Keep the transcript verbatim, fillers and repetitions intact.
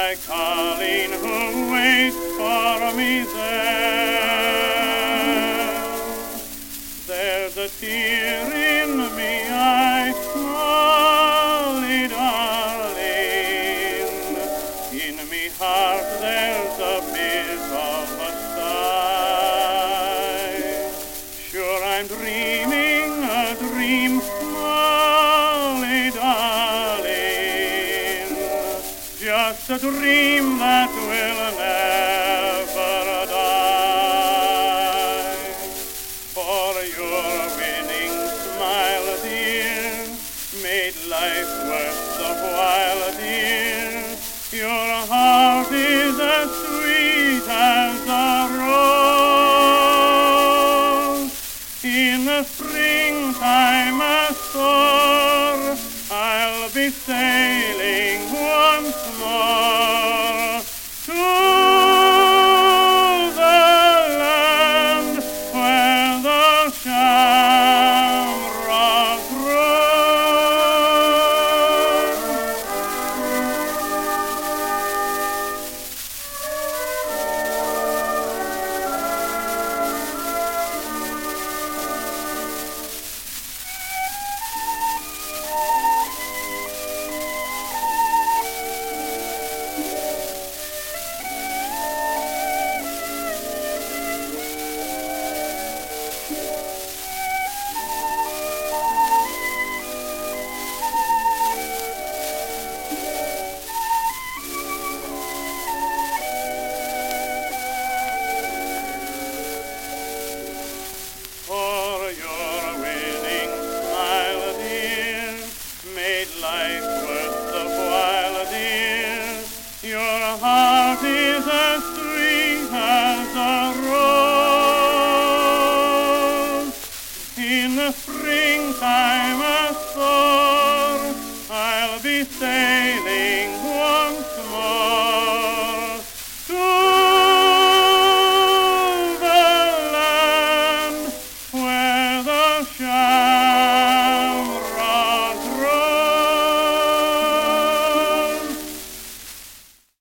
my Colleen who waits for me there. There's a tear in me eye, Molly darling. In me heart there's a bit of a sigh. Sure I'm dreaming a dream, Molly darling, just a dream that will never die. For your winning smile, dear, made life worth the while, dear. Your heart is as sweet as a rose. In the springtime ashore, I'll be sailing once more.